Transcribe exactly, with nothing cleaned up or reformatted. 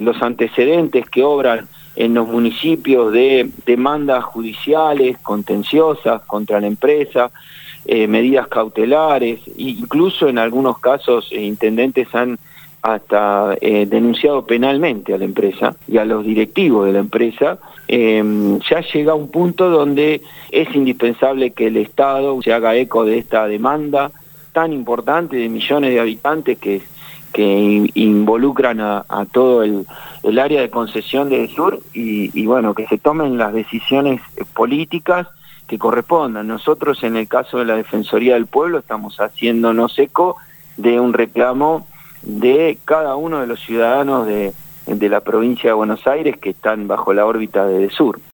los antecedentes que obran en los municipios de demandas judiciales, contenciosas contra la empresa, eh, medidas cautelares, incluso en algunos casos eh, intendentes han hasta eh, denunciado penalmente a la empresa y a los directivos de la empresa. Eh, ya llega a un punto donde es indispensable que el Estado se haga eco de esta demanda tan importante de millones de habitantes que, que involucran a, a todo el, el área de concesión del sur y, y bueno, que se tomen las decisiones políticas que correspondan. Nosotros en el caso de la Defensoría del Pueblo estamos haciéndonos eco de un reclamo de cada uno de los ciudadanos de, de la provincia de Buenos Aires que están bajo la órbita de DESUR.